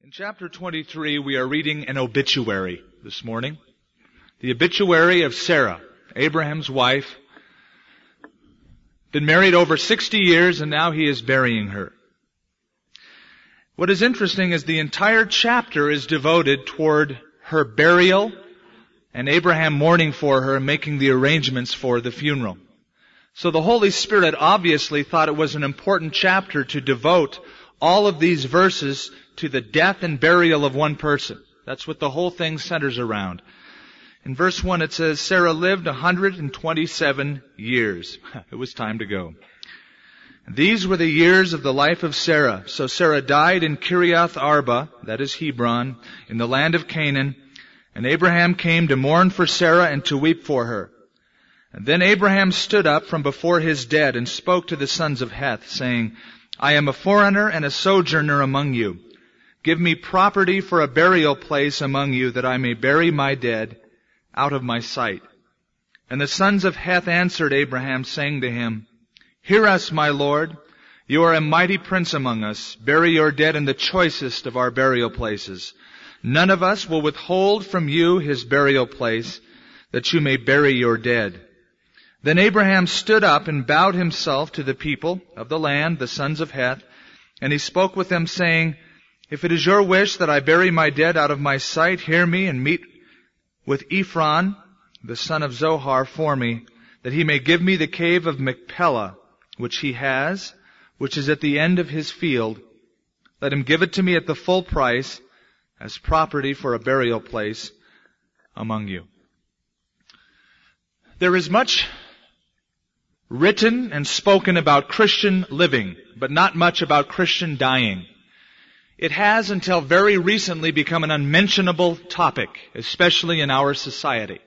In chapter 23, we are reading an obituary this morning. The obituary of Sarah, Abraham's wife. Been married over 60 years and now he is burying her. What is interesting is the entire chapter is devoted toward her burial and Abraham mourning for her and making the arrangements for the funeral. So the Holy Spirit obviously thought it was an important chapter to devote all of these verses to the death and burial of one person. That's what the whole thing centers around. In verse 1 it says, Sarah lived 127 years. It was time to go. These were the years of the life of Sarah. So Sarah died in Kiriath Arba, that is Hebron, in the land of Canaan. And Abraham came to mourn for Sarah and to weep for her. And then Abraham stood up from before his dead and spoke to the sons of Heth, saying, I am a foreigner and a sojourner among you. Give me property for a burial place among you, that I may bury my dead out of my sight. And the sons of Heth answered Abraham, saying to him, Hear us, my lord. You are a mighty prince among us. Bury your dead in the choicest of our burial places. None of us will withhold from you his burial place, that you may bury your dead. Then Abraham stood up and bowed himself to the people of the land, the sons of Heth, and he spoke with them, saying, If it is your wish that I bury my dead out of my sight, hear me and meet with Ephron, the son of Zohar, for me, that he may give me the cave of Machpelah, which he has, which is at the end of his field. Let him give it to me at the full price, as property for a burial place among you. There is much written and spoken about Christian living, but not much about Christian dying. It has until very recently become an unmentionable topic, especially in our society.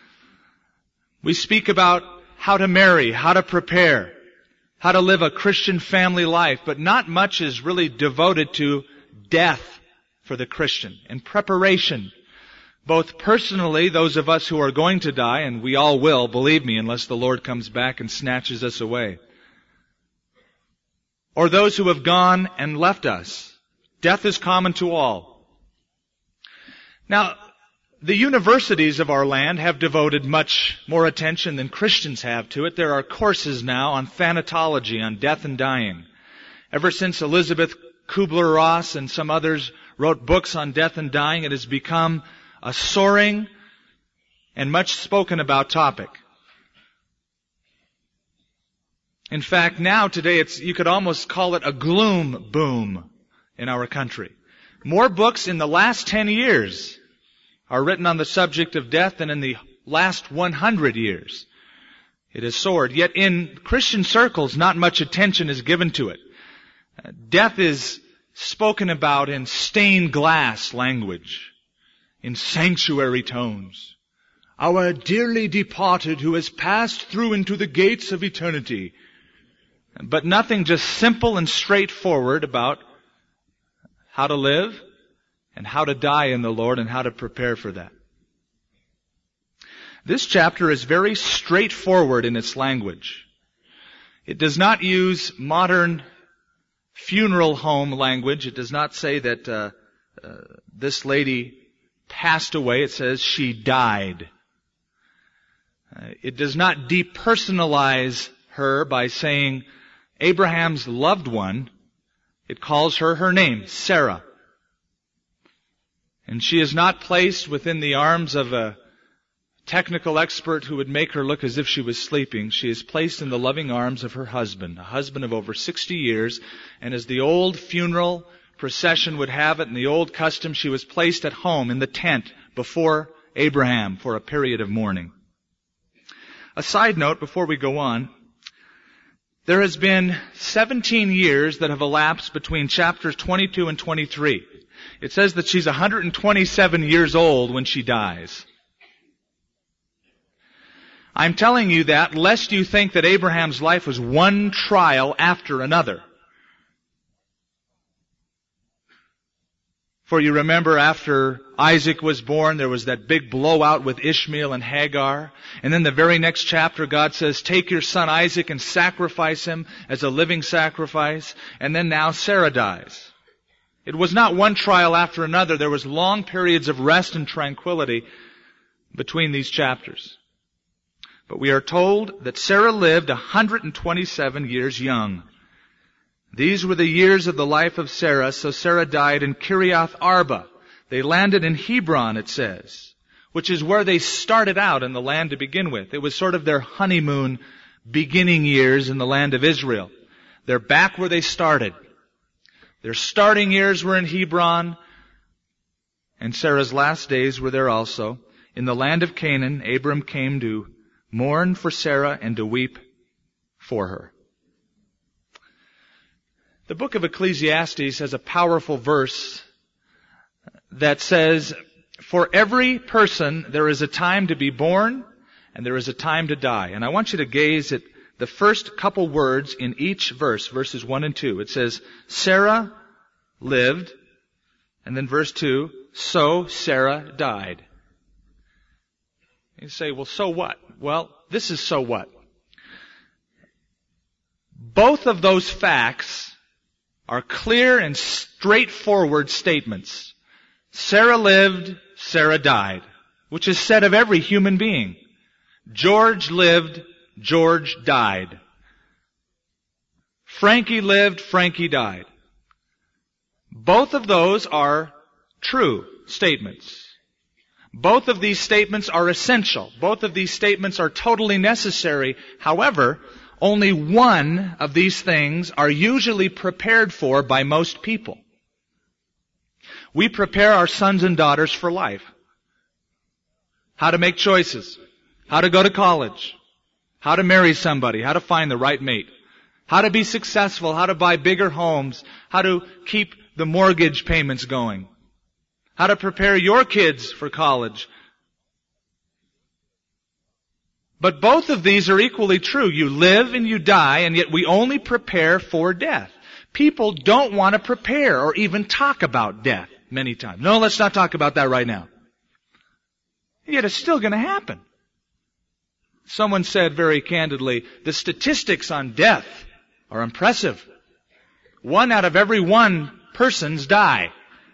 We speak about how to marry, how to prepare, how to live a Christian family life, but not much is really devoted to death for the Christian and preparation. Both personally, those of us who are going to die, and we all will, believe me, unless the Lord comes back and snatches us away. Or those who have gone and left us. Death is common to all. Now, the universities of our land have devoted much more attention than Christians have to it. There are courses now on thanatology, on death and dying. Ever since Elizabeth Kubler-Ross and some others wrote books on death and dying, it has become a soaring and much spoken about topic. In fact, now today you could almost call it a gloom boom in our country. More books in the last 10 years are written on the subject of death than in the last 100 years. It has soared. Yet in Christian circles, not much attention is given to it. Death is spoken about in stained glass language, in sanctuary tones. Our dearly departed who has passed through into the gates of eternity. But nothing just simple and straightforward about how to live and how to die in the Lord and how to prepare for that. This chapter is very straightforward in its language. It does not use modern funeral home language. It does not say that this lady passed away. It says she died. It does not depersonalize her by saying Abraham's loved one. It calls her name, Sarah. And she is not placed within the arms of a technical expert who would make her look as if she was sleeping. She is placed in the loving arms of her husband, a husband of over 60 years. And as the old funeral procession would have it, in the old custom, she was placed at home in the tent before Abraham for a period of mourning. A side note before we go on. There has been 17 years that have elapsed between chapters 22 and 23. It says that she's 127 years old when she dies. I'm telling you that lest you think that Abraham's life was one trial after another. For you remember after Isaac was born, there was that big blowout with Ishmael and Hagar. And then the very next chapter, God says, take your son Isaac and sacrifice him as a living sacrifice. And then now Sarah dies. It was not one trial after another. There was long periods of rest and tranquility between these chapters. But we are told that Sarah lived 127 years young. These were the years of the life of Sarah, so Sarah died in Kiriath Arba. They landed in Hebron, it says, which is where they started out in the land to begin with. It was sort of their honeymoon beginning years in the land of Israel. They're back where they started. Their starting years were in Hebron, and Sarah's last days were there also. In the land of Canaan, Abram came to mourn for Sarah and to weep for her. The book of Ecclesiastes has a powerful verse that says, for every person there is a time to be born and there is a time to die. And I want you to gaze at the first couple words in each verse, verses 1 and 2. It says, Sarah lived, and then verse 2, so Sarah died. You say, well, so what? Well, this is so what. Both of those facts are clear and straightforward statements. Sarah lived, Sarah died, which is said of every human being. George lived, George died. Frankie lived, Frankie died. Both of those are true statements. Both of these statements are essential. Both of these statements are totally necessary. However, only one of these things are usually prepared for by most people. We prepare our sons and daughters for life. How to make choices. How to go to college. How to marry somebody. How to find the right mate. How to be successful. How to buy bigger homes. How to keep the mortgage payments going. How to prepare your kids for college. But both of these are equally true. You live and you die, and yet we only prepare for death. People don't want to prepare or even talk about death many times. No, let's not talk about that right now. Yet it's still going to happen. Someone said very candidly, the statistics on death are impressive. 1 out of every 1 persons die.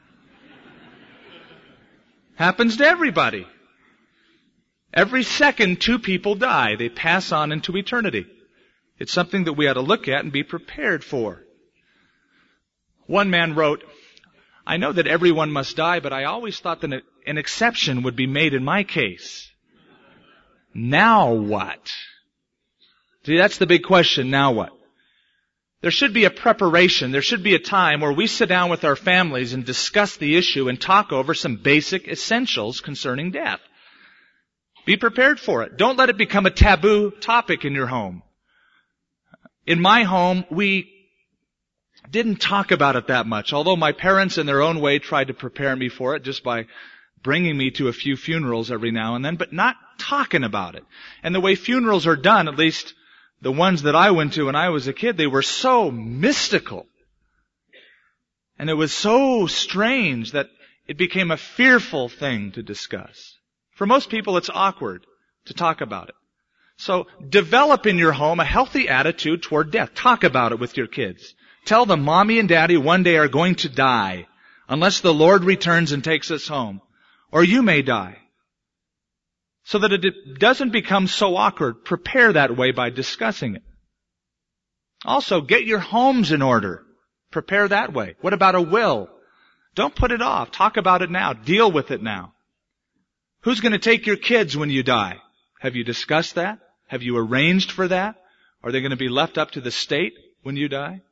Happens to everybody. Every second 2 people die. They pass on into eternity. It's something that we ought to look at and be prepared for. One man wrote, I know that everyone must die, but I always thought that an exception would be made in my case. Now what? See, that's the big question. Now what? There should be a preparation. There should be a time where we sit down with our families and discuss the issue and talk over some basic essentials concerning death. Be prepared for it. Don't let it become a taboo topic in your home. In my home, we didn't talk about it that much, although my parents in their own way tried to prepare me for it just by bringing me to a few funerals every now and then, but not talking about it. And the way funerals are done, at least the ones that I went to when I was a kid, they were so mystical. And it was so strange that it became a fearful thing to discuss. For most people, it's awkward to talk about it. So develop in your home a healthy attitude toward death. Talk about it with your kids. Tell them mommy and daddy one day are going to die unless the Lord returns and takes us home. Or you may die. So that it doesn't become so awkward, prepare that way by discussing it. Also, get your homes in order. Prepare that way. What about a will? Don't put it off. Talk about it now. Deal with it now. Who's going to take your kids when you die? Have you discussed that? Have you arranged for that? Are they going to be left up to the state when you die?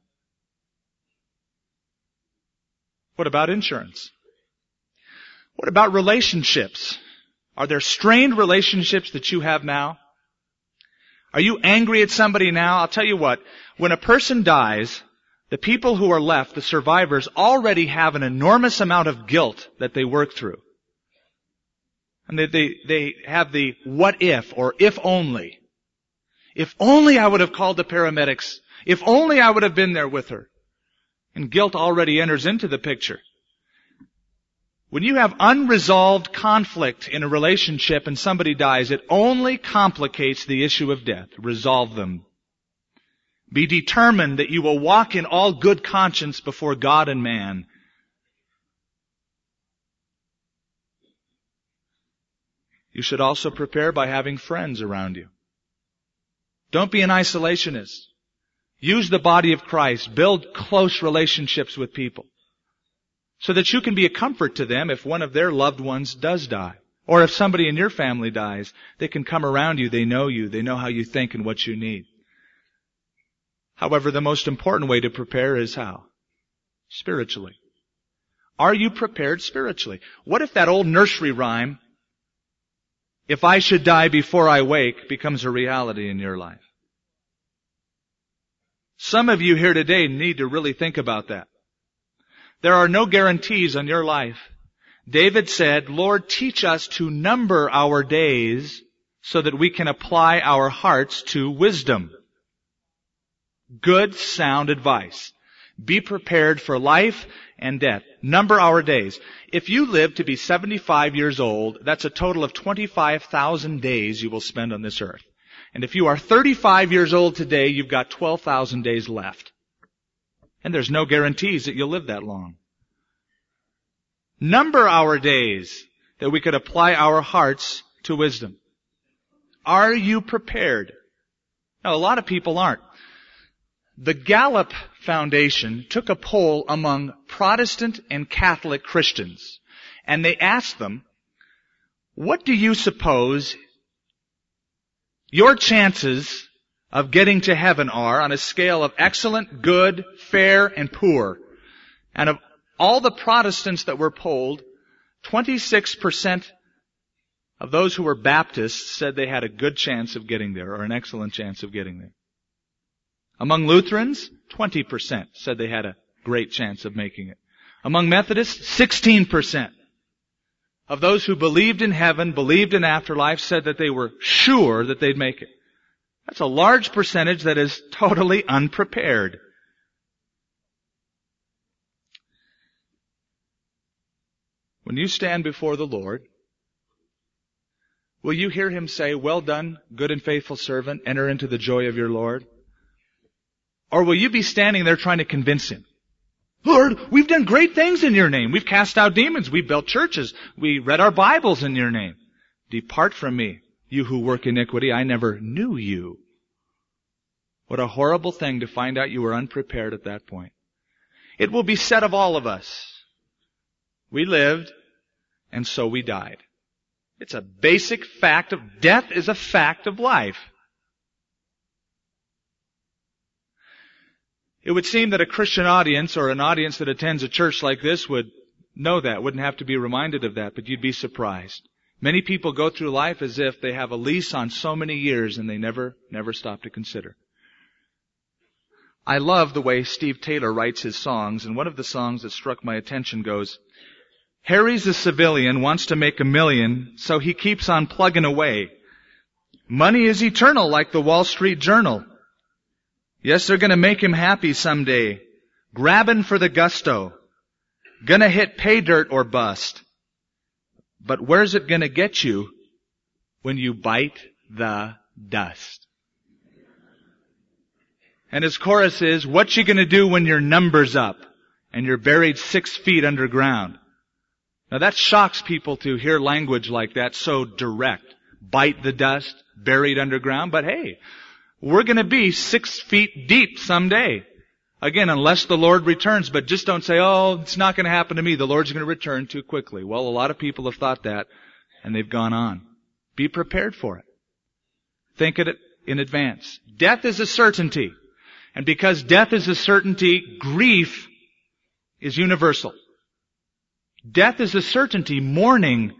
What about insurance? What about relationships? Are there strained relationships that you have now? Are you angry at somebody now? I'll tell you what, when a person dies, the people who are left, the survivors, already have an enormous amount of guilt that they work through. And they have the what if or if only. If only I would have called the paramedics. If only I would have been there with her. And guilt already enters into the picture. When you have unresolved conflict in a relationship and somebody dies, it only complicates the issue of death. Resolve them. Be determined that you will walk in all good conscience before God and man. You should also prepare by having friends around you. Don't be an isolationist. Use the body of Christ. Build close relationships with people so that you can be a comfort to them if one of their loved ones does die. Or if somebody in your family dies, they can come around you, they know how you think and what you need. However, the most important way to prepare is how? Spiritually. Are you prepared spiritually? What if that old nursery rhyme, if I should die before I wake, becomes a reality in your life? Some of you here today need to really think about that. There are no guarantees on your life. David said, Lord, teach us to number our days so that we can apply our hearts to wisdom. Good, sound advice. Be prepared for life and death. Number our days. If you live to be 75 years old, that's a total of 25,000 days you will spend on this earth. And if you are 35 years old today, you've got 12,000 days left. And there's no guarantees that you'll live that long. Number our days that we could apply our hearts to wisdom. Are you prepared? Now, a lot of people aren't. The Gallup Foundation took a poll among Protestant and Catholic Christians, and they asked them, what do you suppose your chances of getting to heaven are on a scale of excellent, good, fair, and poor? And of all the Protestants that were polled, 26% of those who were Baptists said they had a good chance of getting there, or an excellent chance of getting there. Among Lutherans, 20% said they had a great chance of making it. Among Methodists, 16% of those who believed in heaven, believed in afterlife, said that they were sure that they'd make it. That's a large percentage that is totally unprepared. When you stand before the Lord, will you hear Him say, well done, good and faithful servant, enter into the joy of your Lord? Or will you be standing there trying to convince Him? Lord, we've done great things in your name. We've cast out demons. We've built churches. We read our Bibles in your name. Depart from me, you who work iniquity. I never knew you. What a horrible thing to find out you were unprepared at that point. It will be said of all of us, we lived, and so we died. It's a basic fact of death is a fact of life. It would seem that a Christian audience or an audience that attends a church like this would know that, wouldn't have to be reminded of that, but you'd be surprised. Many people go through life as if they have a lease on so many years and they never stop to consider. I love the way Steve Taylor writes his songs, and one of the songs that struck my attention goes, Harry's a civilian, wants to make $1 million, so he keeps on plugging away. Money is eternal like the Wall Street Journal. Yes, they're going to make him happy someday. Grabbing for the gusto. Gonna hit pay dirt or bust. But where's it going to get you when you bite the dust? And his chorus is, what you going to do when your number's up and you're buried 6 feet underground? Now that shocks people to hear language like that so direct. Bite the dust, buried underground. But hey, we're going to be 6 feet deep someday. Again, unless the Lord returns. But just don't say, oh, it's not going to happen to me. The Lord's going to return too quickly. Well, a lot of people have thought that, and they've gone on. Be prepared for it. Think of it in advance. Death is a certainty. And because death is a certainty, grief is universal. Death is a certainty. Mourning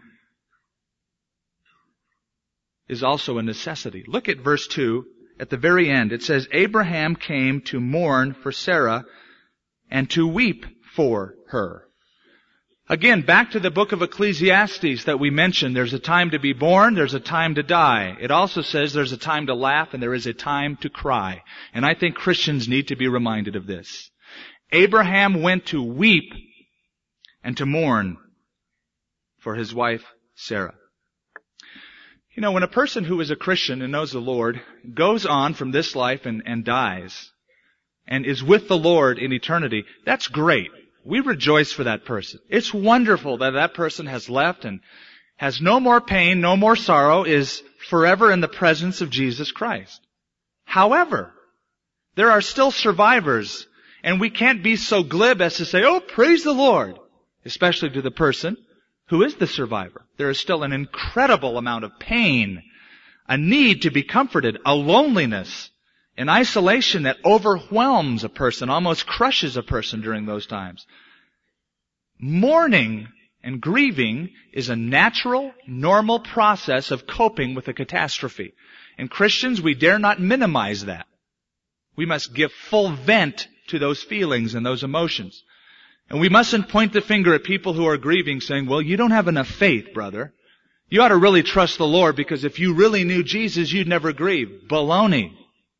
is also a necessity. Look at verse 2. At the very end, it says, Abraham came to mourn for Sarah and to weep for her. Again, back to the book of Ecclesiastes that we mentioned. There's a time to be born, there's a time to die. It also says there's a time to laugh and there is a time to cry. And I think Christians need to be reminded of this. Abraham went to weep and to mourn for his wife, Sarah. You know, when a person who is a Christian and knows the Lord goes on from this life and dies and is with the Lord in eternity, that's great. We rejoice for that person. It's wonderful that that person has left and has no more pain, no more sorrow, is forever in the presence of Jesus Christ. However, there are still survivors, and we can't be so glib as to say, oh, praise the Lord, especially to the person who is the survivor. There is still an incredible amount of pain, a need to be comforted, a loneliness, an isolation that overwhelms a person, almost crushes a person during those times. Mourning and grieving is a natural, normal process of coping with a catastrophe. And Christians, we dare not minimize that. We must give full vent to those feelings and those emotions. And we mustn't point the finger at people who are grieving saying, well, you don't have enough faith, brother. You ought to really trust the Lord, because if you really knew Jesus, you'd never grieve. Baloney.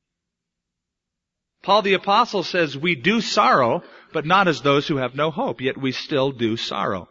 Paul the Apostle says we do sorrow, but not as those who have no hope, yet we still do sorrow.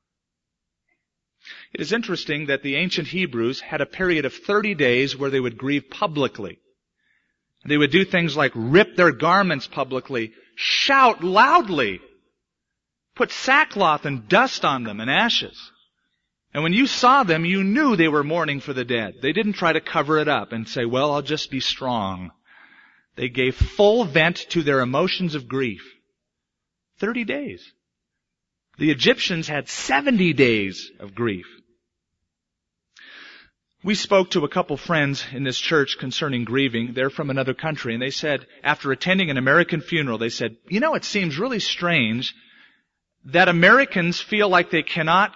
It is interesting that the ancient Hebrews had a period of 30 days where they would grieve publicly. They would do things like rip their garments publicly, shout loudly, put sackcloth and dust on them and ashes. And when you saw them, you knew they were mourning for the dead. They didn't try to cover it up and say, well, I'll just be strong. They gave full vent to their emotions of grief. 30 days. The Egyptians had 70 days of grief. We spoke to a couple friends in this church concerning grieving. They're from another country, and they said, after attending an American funeral, they said, you know, it seems really strange that Americans feel like they cannot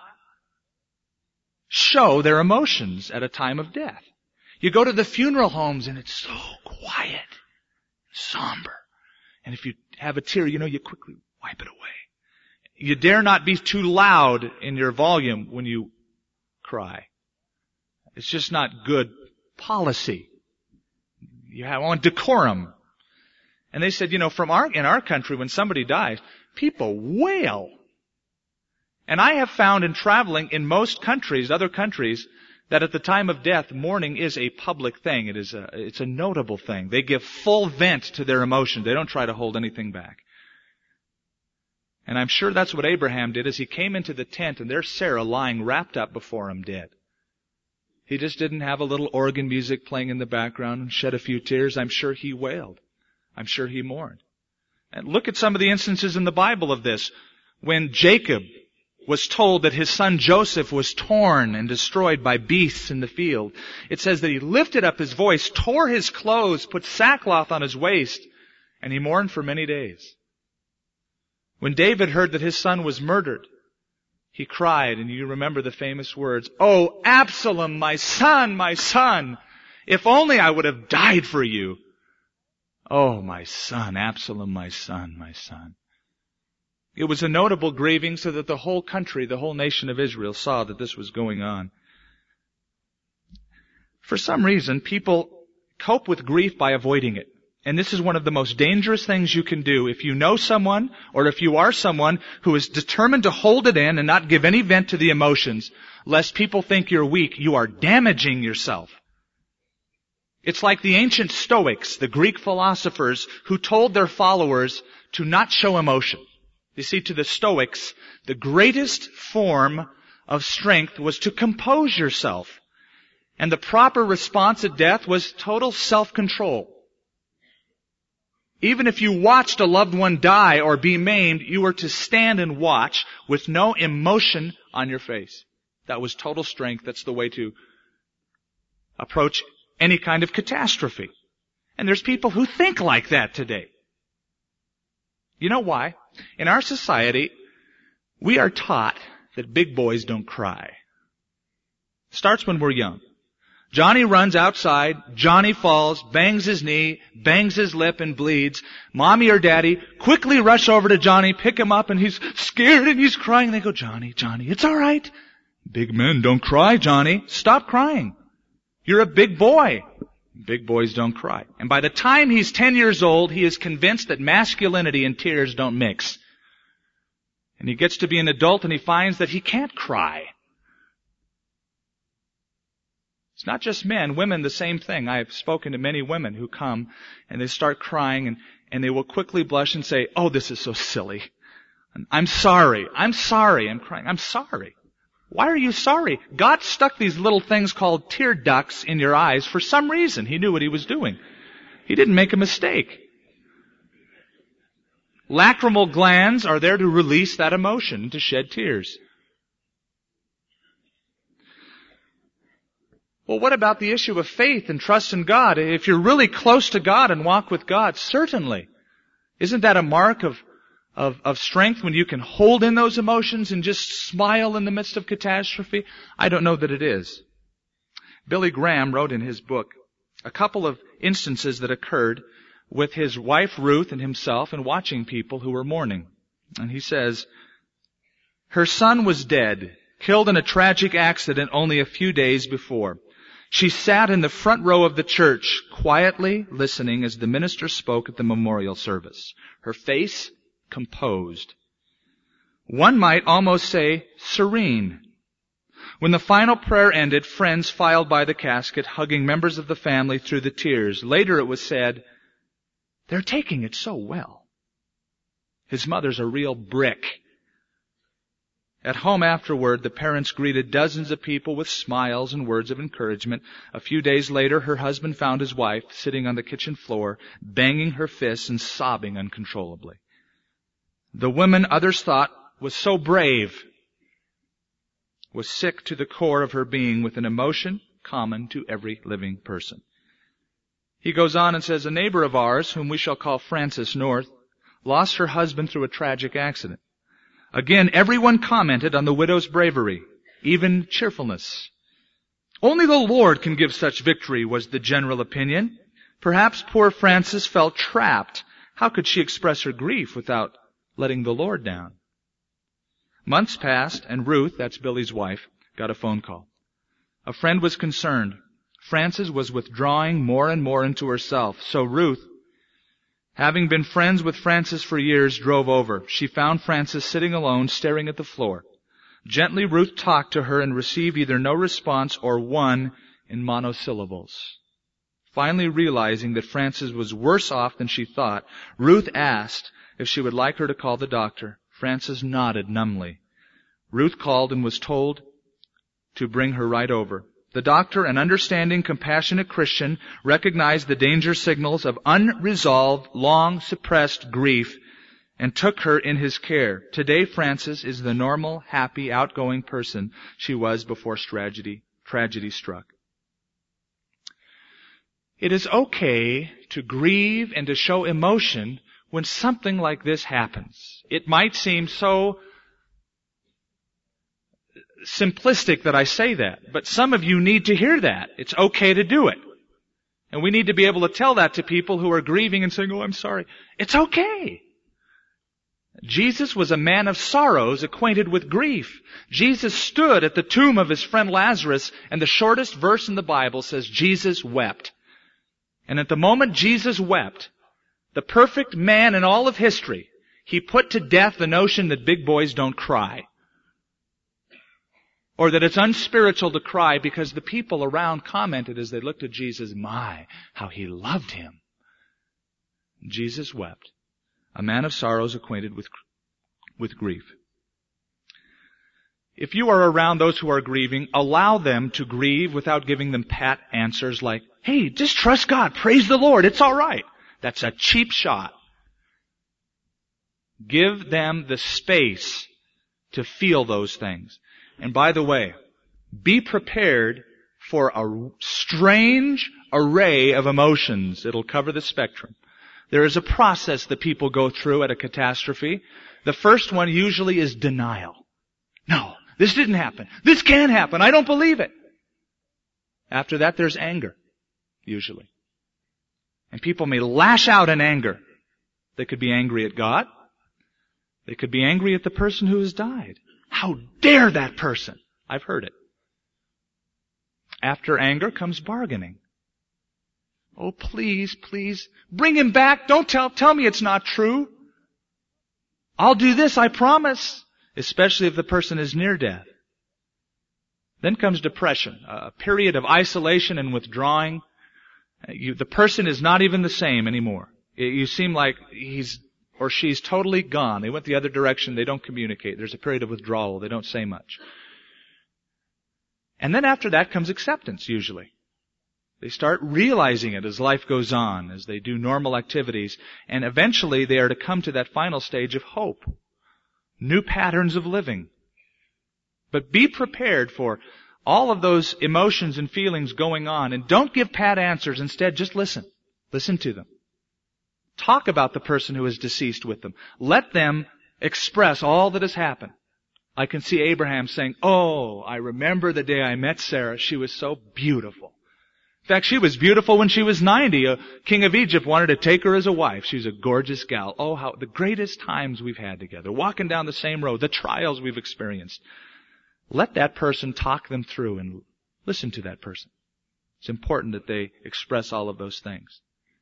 show their emotions at a time of death. You go to the funeral homes, and it's so quiet, somber. And if you have a tear, you know, you quickly wipe it away. You dare not be too loud in your volume when you cry. It's just not good policy. You want decorum. And they said, you know, in our country, when somebody dies, people wail. And I have found in traveling in most countries, other countries, that at the time of death, mourning is a public thing. It's a notable thing. They give full vent to their emotions. They don't try to hold anything back. And I'm sure that's what Abraham did as he came into the tent, and there's Sarah lying wrapped up before him dead. He just didn't have a little organ music playing in the background and shed a few tears. I'm sure he wailed. I'm sure he mourned. And look at some of the instances in the Bible of this. When Jacob was told that his son Joseph was torn and destroyed by beasts in the field, it says that he lifted up his voice, tore his clothes, put sackcloth on his waist, and he mourned for many days. When David heard that his son was murdered, he cried, and you remember the famous words, "Oh, Absalom, my son, if only I would have died for you. Oh, my son, Absalom, my son, my son." It was a notable grieving so that the whole country, the whole nation of Israel saw that this was going on. For some reason, people cope with grief by avoiding it. And this is one of the most dangerous things you can do if you know someone or if you are someone who is determined to hold it in and not give any vent to the emotions, lest people think you're weak. You are damaging yourself. It's like the ancient Stoics, the Greek philosophers, who told their followers to not show emotion. You see, to the Stoics, the greatest form of strength was to compose yourself. And the proper response at death was total self-control. Even if you watched a loved one die or be maimed, you were to stand and watch with no emotion on your face. That was total strength. That's the way to approach any kind of catastrophe. And there's people who think like that today. You know why? In our society, we are taught that big boys don't cry. Starts when we're young. Johnny runs outside, Johnny falls, bangs his knee, bangs his lip and bleeds. Mommy or daddy quickly rush over to Johnny, pick him up, and he's scared and he's crying. They go, Johnny, it's all right. Big men don't cry, Johnny. Stop crying. You're a big boy. Big boys don't cry. And by the time he's 10 years old, he is convinced that masculinity and tears don't mix. And he gets to be an adult and he finds that he can't cry. It's not just men, women, the same thing. I've spoken to many women who come and they start crying and they will quickly blush and say, "Oh, this is so silly. I'm sorry. I'm crying. I'm sorry." Why are you sorry? God stuck these little things called tear ducts in your eyes for some reason. He knew what He was doing. He didn't make a mistake. Lacrimal glands are there to release that emotion, to shed tears. Well, what about the issue of faith and trust in God? If you're really close to God and walk with God, certainly. Isn't that a mark of strength when you can hold in those emotions and just smile in the midst of catastrophe? I don't know that it is. Billy Graham wrote in his book a couple of instances that occurred with his wife Ruth and himself and watching people who were mourning. And he says, her son was dead, killed in a tragic accident only a few days before. She sat in the front row of the church, quietly listening as the minister spoke at the memorial service. Her face composed. One might almost say serene. When the final prayer ended, friends filed by the casket, hugging members of the family through the tears. Later it was said, they're taking it so well. His mother's a real brick. At home afterward, the parents greeted dozens of people with smiles and words of encouragement. A few days later, her husband found his wife sitting on the kitchen floor, banging her fists and sobbing uncontrollably. The woman others thought was so brave was sick to the core of her being with an emotion common to every living person. He goes on and says, a neighbor of ours, whom we shall call Frances North, lost her husband through a tragic accident. Again, everyone commented on the widow's bravery, even cheerfulness. Only the Lord can give such victory, was the general opinion. Perhaps poor Frances felt trapped. How could she express her grief without letting the Lord down? Months passed, and Ruth, that's Billy's wife, got a phone call. A friend was concerned. Frances was withdrawing more and more into herself. So Ruth, having been friends with Frances for years, drove over. She found Frances sitting alone, staring at the floor. Gently, Ruth talked to her and received either no response or one in monosyllables. Finally realizing that Frances was worse off than she thought, Ruth asked if she would like her to call the doctor. Frances nodded numbly. Ruth called and was told to bring her right over. The doctor, an understanding, compassionate Christian, recognized the danger signals of unresolved, long-suppressed grief and took her in his care. Today, Frances is the normal, happy, outgoing person she was before tragedy struck. It is okay to grieve and to show emotion when something like this happens. It might seem so simplistic that I say that, but some of you need to hear that. It's okay to do it. And we need to be able to tell that to people who are grieving and saying, oh, I'm sorry. It's okay. Jesus was a man of sorrows, acquainted with grief. Jesus stood at the tomb of his friend Lazarus, and the shortest verse in the Bible says Jesus wept. And at the moment Jesus wept, the perfect man in all of history, he put to death the notion that big boys don't cry. Or that it's unspiritual to cry, because the people around commented as they looked at Jesus, my, how he loved him. Jesus wept. A man of sorrows, acquainted with grief. If you are around those who are grieving, allow them to grieve without giving them pat answers like, hey, just trust God, praise the Lord, it's all right. That's a cheap shot. Give them the space to feel those things. And by the way, be prepared for a strange array of emotions. It'll cover the spectrum. There is a process that people go through at a catastrophe. The first one usually is denial. No, this didn't happen. This can't happen. I don't believe it. After that, there's anger, usually. And people may lash out in anger. They could be angry at God. They could be angry at the person who has died. How dare that person? I've heard it. After anger comes bargaining. Oh, please, please, bring him back. Don't tell me it's not true. I'll do this, I promise. Especially if the person is near death. Then comes depression, a period of isolation and withdrawing. The person is not even the same anymore. You seem like he's or she's totally gone. They went the other direction. They don't communicate. There's a period of withdrawal. They don't say much. And then after that comes acceptance, usually. They start realizing it as life goes on, as they do normal activities, and eventually they are to come to that final stage of hope. New patterns of living. But be prepared for all of those emotions and feelings going on, and don't give pat answers. Instead, just listen. Listen to them. Talk about the person who is deceased with them. Let them express all that has happened. I can see Abraham saying, "Oh, I remember the day I met Sarah. She was so beautiful. In fact, she was beautiful when she was 90. A king of Egypt wanted to take her as a wife. She was a gorgeous gal. Oh, how the greatest times we've had together, walking down the same road, the trials we've experienced." Let that person talk them through and listen to that person. It's important that they express all of those things.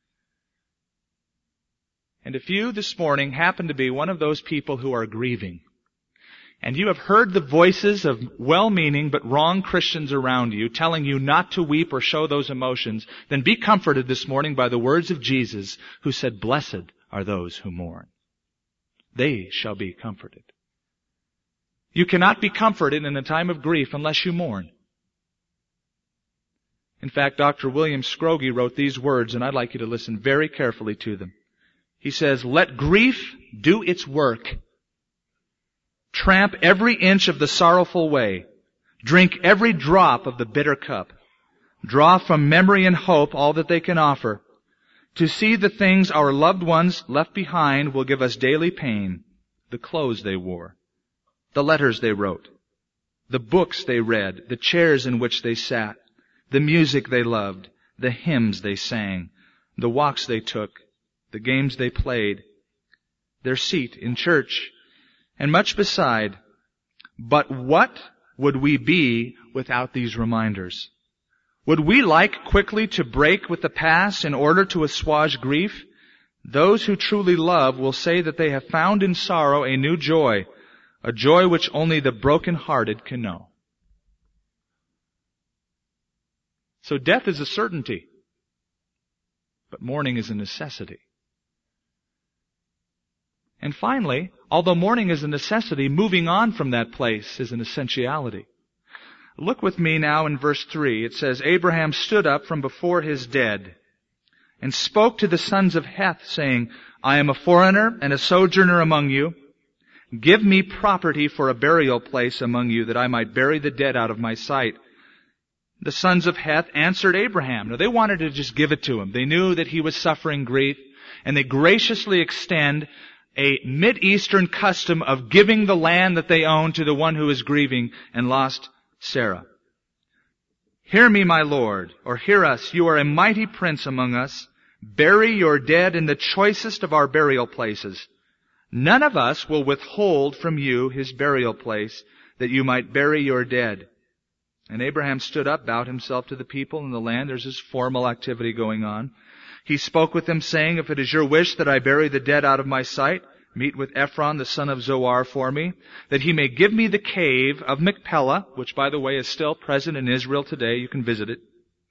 And if you this morning happen to be one of those people who are grieving, and you have heard the voices of well-meaning but wrong Christians around you telling you not to weep or show those emotions, then be comforted this morning by the words of Jesus, who said, "Blessed are those who mourn. They shall be comforted." You cannot be comforted in a time of grief unless you mourn. In fact, Dr. William Scroggie wrote these words, and I'd like you to listen very carefully to them. He says, "Let grief do its work. Tramp every inch of the sorrowful way. Drink every drop of the bitter cup. Draw from memory and hope all that they can offer. To see the things our loved ones left behind will give us daily pain. The clothes they wore, the letters they wrote, the books they read, the chairs in which they sat, the music they loved, the hymns they sang, the walks they took, the games they played, their seat in church, and much beside. But what would we be without these reminders? Would we like quickly to break with the past in order to assuage grief? Those who truly love will say that they have found in sorrow a new joy, a joy which only the broken-hearted can know. So death is a certainty, but mourning is a necessity. And finally, although mourning is a necessity, moving on from that place is an essentiality. Look with me now in verse 3. It says, "Abraham stood up from before his dead and spoke to the sons of Heth, saying, I am a foreigner and a sojourner among you. Give me property for a burial place among you, that I might bury the dead out of my sight." The sons of Heth answered Abraham. Now, they wanted to just give it to him. They knew that he was suffering grief, and they graciously extend a Mideastern custom of giving the land that they own to the one who is grieving and lost Sarah. "Hear me, my lord," or "Hear us, you are a mighty prince among us. Bury your dead in the choicest of our burial places. None of us will withhold from you his burial place, that you might bury your dead." And Abraham stood up, bowed himself to the people in the land. There's this formal activity going on. He spoke with them, saying, "If it is your wish that I bury the dead out of my sight, meet with Ephron, the son of Zoar, for me, that he may give me the cave of Machpelah," which, by the way, is still present in Israel today. You can visit it.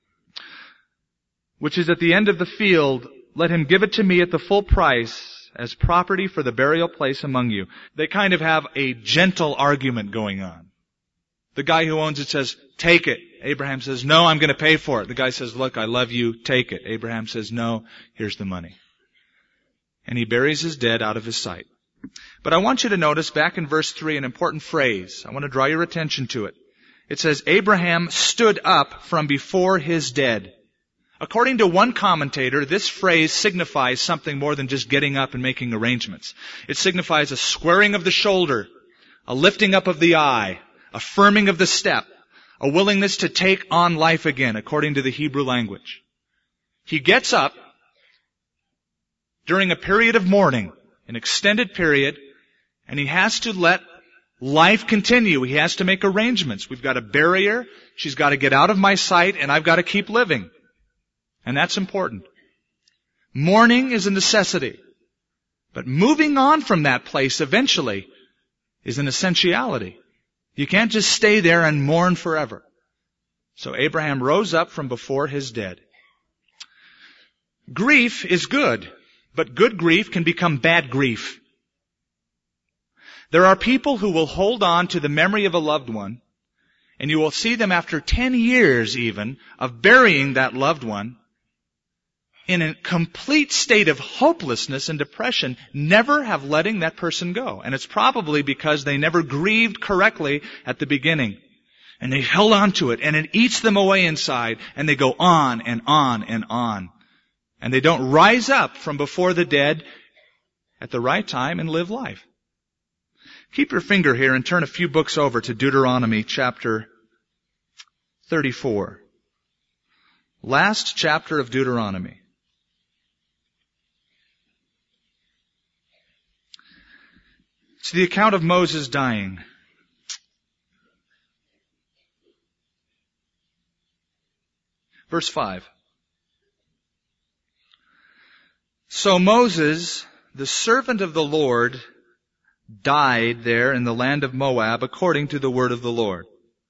"Which is at the end of the field. Let him give it to me at the full price, as property for the burial place among you." They kind of have a gentle argument going on. The guy who owns it says, "Take it." Abraham says, "No, I'm going to pay for it." The guy says, "Look, I love you. Take it." Abraham says, "No, here's the money." And he buries his dead out of his sight. But I want you to notice back in verse 3 an important phrase. I want to draw your attention to it. It says, "Abraham stood up from before his dead." According to one commentator, this phrase signifies something more than just getting up and making arrangements. It signifies a squaring of the shoulder, a lifting up of the eye, a firming of the step, a willingness to take on life again, according to the Hebrew language. He gets up during a period of mourning, an extended period, and he has to let life continue. He has to make arrangements. We've got to bury her. She's got to get out of my sight, and I've got to keep living. And that's important. Mourning is a necessity. But moving on from that place eventually is an essentiality. You can't just stay there and mourn forever. So Abraham rose up from before his dead. Grief is good, but good grief can become bad grief. There are people who will hold on to the memory of a loved one And you will see them after 10 years even of burying that loved one in a complete state of hopelessness and depression, never have letting that person go. And it's probably because they never grieved correctly at the beginning. And they held on to it, and it eats them away inside, and they go on and on and on. And they don't rise up from before the dead at the right time and live life. Keep your finger here and turn a few books over to Deuteronomy chapter 34. Last chapter of Deuteronomy. It's the account of Moses dying. Verse 5. So Moses, the servant of the Lord, died there in the land of Moab according to the word of the Lord.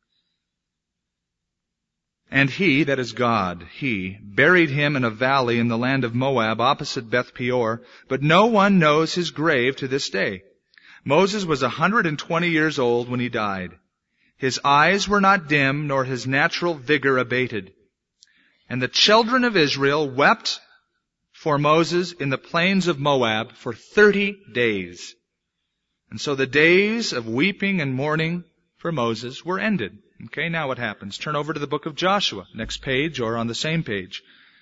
And he, that is God, he, buried him in a valley in the land of Moab opposite Beth Peor, but no one knows his grave to this day. Moses was 120 years old when he died. His eyes were not dim, nor his natural vigor abated. And the children of Israel wept for Moses in the plains of Moab for 30 days. And so the days of weeping and mourning for Moses were ended. Okay, now what happens? Turn over to the book of Joshua, next page or on the same page.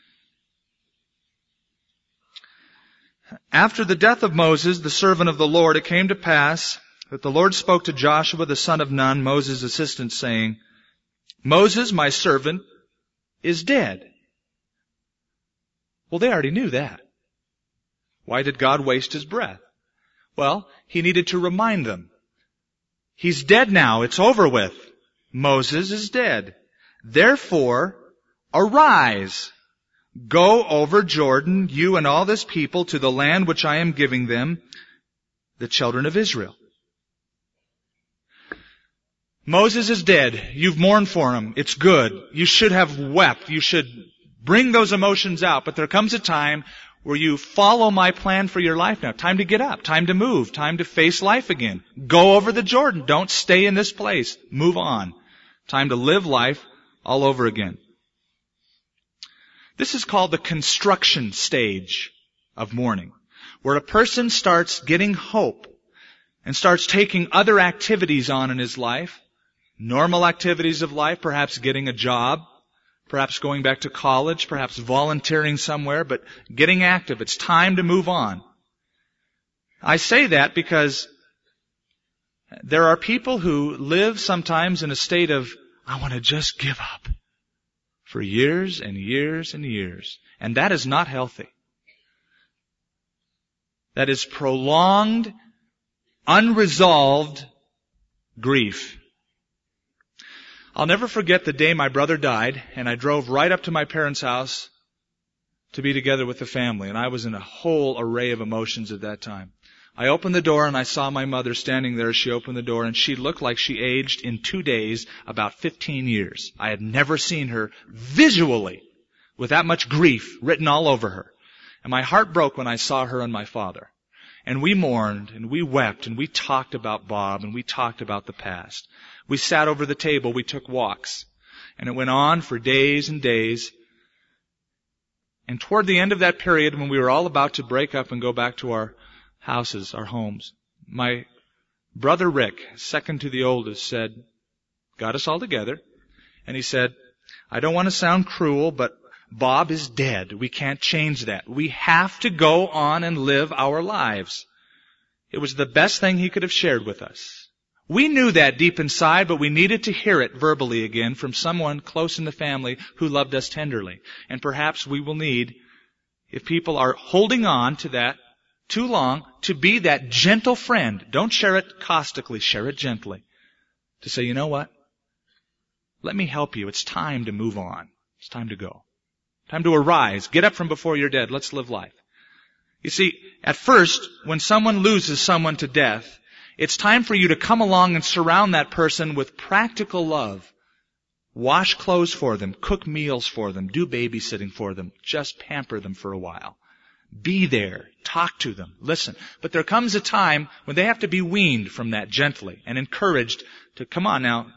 After the death of Moses, the servant of the Lord, it came to pass that the Lord spoke to Joshua, the son of Nun, Moses' assistant, saying, Moses, my servant, is dead. Well, they already knew that. Why did God waste his breath? Well, he needed to remind them. He's dead now. It's over with. Moses is dead. Therefore, arise. Go over Jordan, you and all this people, to the land which I am giving them, the children of Israel. Moses is dead. You've mourned for him. It's good. You should have wept. You should bring those emotions out. But there comes a time where you follow my plan for your life now. Time to get up. Time to move. Time to face life again. Go over the Jordan. Don't stay in this place. Move on. Time to live life all over again. This is called the construction stage of mourning, where a person starts getting hope and starts taking other activities on in his life, normal activities of life, perhaps getting a job, perhaps going back to college, perhaps volunteering somewhere, but getting active. It's time to move on. I say that because there are people who live sometimes in a state of, I want to just give up, for years and years and years. And that is not healthy. That is prolonged, unresolved grief. I'll never forget the day my brother died, and I drove right up to my parents' house to be together with the family. And I was in a whole array of emotions at that time. I opened the door and I saw my mother standing there as she opened the door, and she looked like she aged in 2 days about 15 years. I had never seen her visually with that much grief written all over her. And my heart broke when I saw her and my father. And we mourned and we wept and we talked about Bob and we talked about the past. We sat over the table, we took walks. And it went on for days and days. And toward the end of that period, when we were all about to break up and go back to our houses, our homes, my brother Rick, second to the oldest, said, got us all together, and he said, I don't want to sound cruel, but Bob is dead. We can't change that. We have to go on and live our lives. It was the best thing he could have shared with us. We knew that deep inside, but we needed to hear it verbally again from someone close in the family who loved us tenderly. And perhaps we will need, if people are holding on to that too long, to be that gentle friend. Don't share it caustically, share it gently. To say, you know what? Let me help you. It's time to move on. It's time to go. Time to arise. Get up from before you're dead. Let's live life. You see, at first, when someone loses someone to death, it's time for you to come along and surround that person with practical love. Wash clothes for them, cook meals for them, do babysitting for them, just pamper them for a while. Be there, talk to them, listen. But there comes a time when they have to be weaned from that gently and encouraged to, come on now,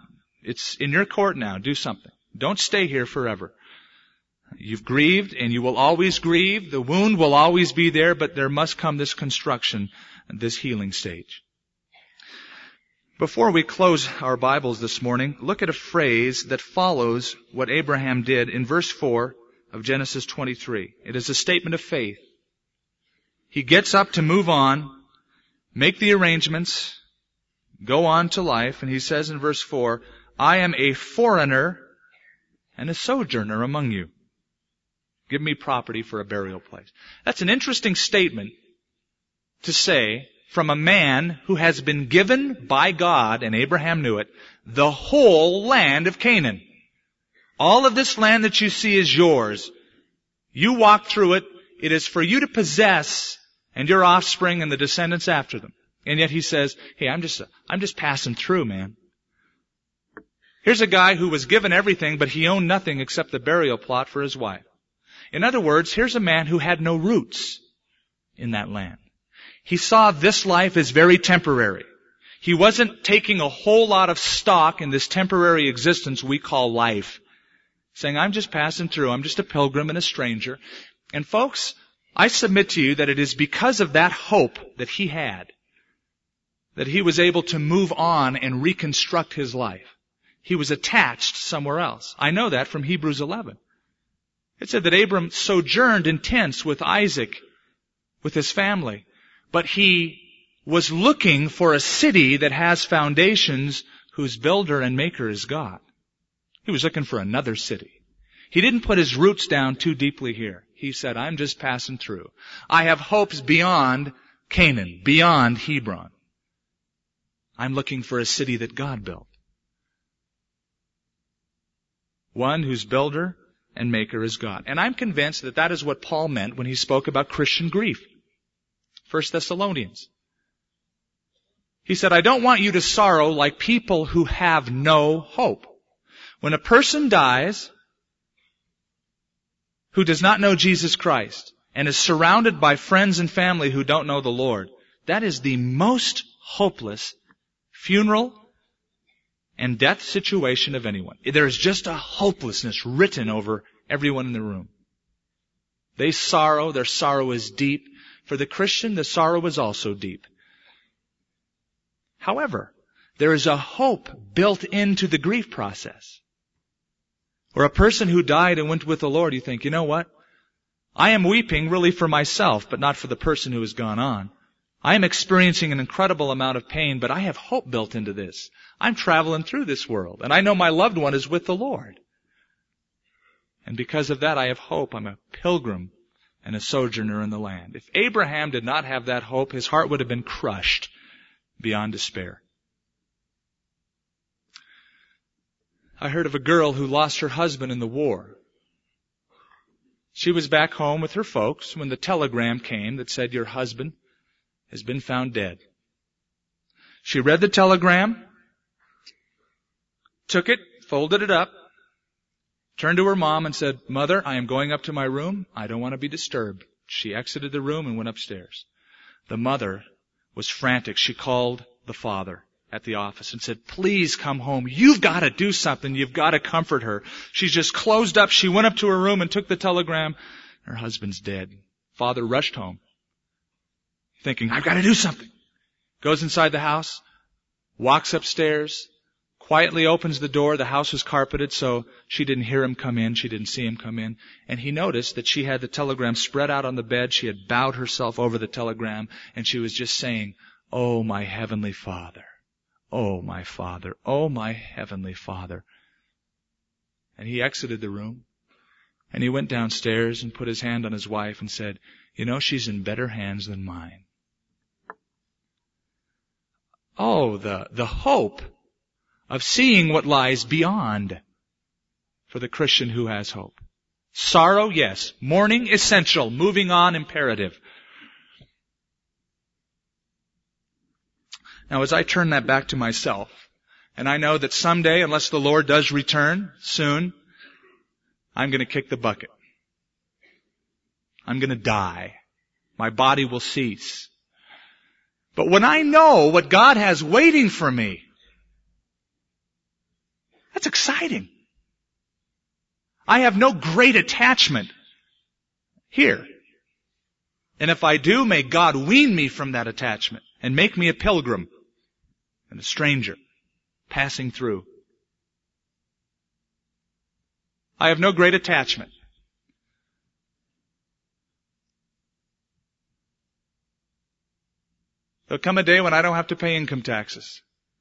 It's in your court now. Do something. Don't stay here forever. You've grieved and you will always grieve. The wound will always be there, but there must come this construction, this healing stage. Before we close our Bibles this morning, look at a phrase that follows what Abraham did in verse 4 of Genesis 23. It is a statement of faith. He gets up to move on, make the arrangements, go on to life, and he says in verse 4, I am a foreigner and a sojourner among you. Give me property for a burial place. That's an interesting statement to say from a man who has been given by God, and Abraham knew it, the whole land of Canaan. All of this land that you see is yours. You walk through it. It is for you to possess and your offspring and the descendants after them. And yet he says, hey, I'm just passing through, man. Here's a guy who was given everything, but he owned nothing except the burial plot for his wife. In other words, here's a man who had no roots in that land. He saw this life as very temporary. He wasn't taking a whole lot of stock in this temporary existence we call life. Saying, I'm just passing through. I'm just a pilgrim and a stranger. And folks, I submit to you that it is because of that hope that he had that he was able to move on and reconstruct his life. He was attached somewhere else. I know that from Hebrews 11. It said that Abram sojourned in tents with Isaac, with his family. But he was looking for a city that has foundations, whose builder and maker is God. He was looking for another city. He didn't put his roots down too deeply here. He said, I'm just passing through. I have hopes beyond Canaan, beyond Hebron. I'm looking for a city that God built. One whose builder and maker is God. And I'm convinced that that is what Paul meant when he spoke about Christian grief. 1 Thessalonians. He said, I don't want you to sorrow like people who have no hope. When a person dies who does not know Jesus Christ and is surrounded by friends and family who don't know the Lord, that is the most hopeless funeral and death situation of anyone. There is just a hopelessness written over everyone in the room. They sorrow, their sorrow is deep. For the Christian, the sorrow is also deep. However, there is a hope built into the grief process. Or a person who died and went with the Lord, you think, you know what? I am weeping really for myself, but not for the person who has gone on. I am experiencing an incredible amount of pain, but I have hope built into this. I'm traveling through this world, and I know my loved one is with the Lord. And because of that, I have hope. I'm a pilgrim and a sojourner in the land. If Abraham did not have that hope, his heart would have been crushed beyond despair. I heard of a girl who lost her husband in the war. She was back home with her folks when the telegram came that said, your husband has been found dead. She read the telegram, took it, folded it up, turned to her mom and said, Mother, I am going up to my room. I don't want to be disturbed. She exited the room and went upstairs. The mother was frantic. She called the father at the office and said, please come home. You've got to do something. You've got to comfort her. She's just closed up. She went up to her room and took the telegram. Her husband's dead. Father rushed home, thinking, I've got to do something. Goes inside the house, walks upstairs, quietly opens the door. The house was carpeted, so she didn't hear him come in. She didn't see him come in. And he noticed that she had the telegram spread out on the bed. She had bowed herself over the telegram, and she was just saying, oh, my heavenly Father. Oh, my Father. Oh, my heavenly Father. And he exited the room, and he went downstairs and put his hand on his wife and said, you know, she's in better hands than mine. Oh, the hope of seeing what lies beyond for the Christian who has hope. Sorrow, yes. Mourning, essential. Moving on, imperative. Now, as I turn that back to myself, and I know that someday, unless the Lord does return soon, I'm going to kick the bucket. I'm going to die. My body will cease. But when I know what God has waiting for me, That's exciting. I have no great attachment here. And if I do, may God wean me from that attachment and make me a pilgrim and a stranger passing through. I have no great attachment. There'll come a day when I don't have to pay income taxes.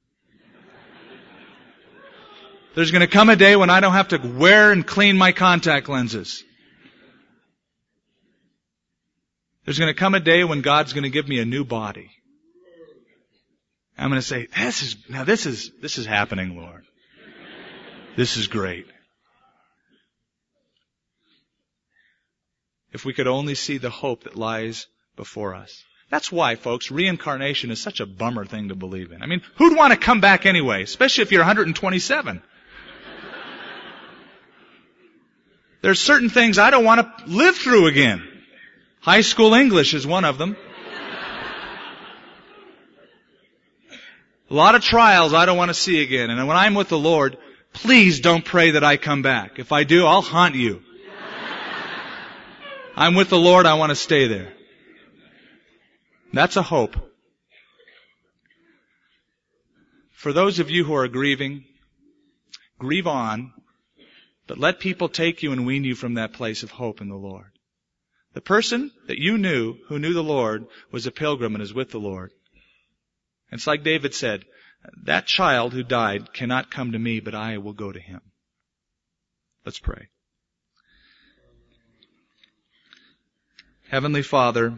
There's going to come a day when I don't have to wear and clean my contact lenses. There's going to come a day when God's going to give me a new body. I'm going to say, this is happening, Lord. This is great. If we could only see the hope that lies before us. That's why, folks, reincarnation is such a bummer thing to believe in. I mean, who'd want to come back anyway, especially if you're 127? There's certain things I don't want to live through again. High school English is one of them. A lot of trials I don't want to see again. And when I'm with the Lord, please don't pray that I come back. If I do, I'll haunt you. I'm with the Lord, I want to stay there. That's a hope. For those of you who are grieving, grieve on, but let people take you and wean you from that place of hope in the Lord. The person that you knew, who knew the Lord, was a pilgrim and is with the Lord. It's like David said, that child who died cannot come to me, but I will go to him. Let's pray. Heavenly Father,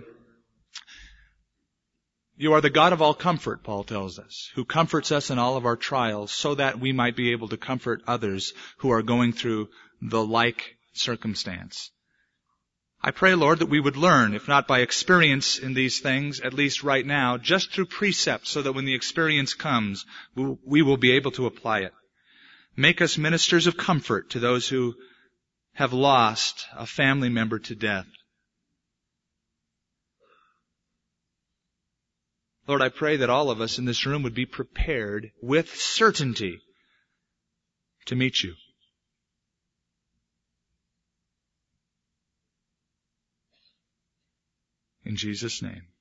you are the God of all comfort, Paul tells us, who comforts us in all of our trials so that we might be able to comfort others who are going through the like circumstance. I pray, Lord, that we would learn, if not by experience in these things, at least right now, just through precept, so that when the experience comes, we will be able to apply it. Make us ministers of comfort to those who have lost a family member to death. Lord, I pray that all of us in this room would be prepared with certainty to meet you. In Jesus' name.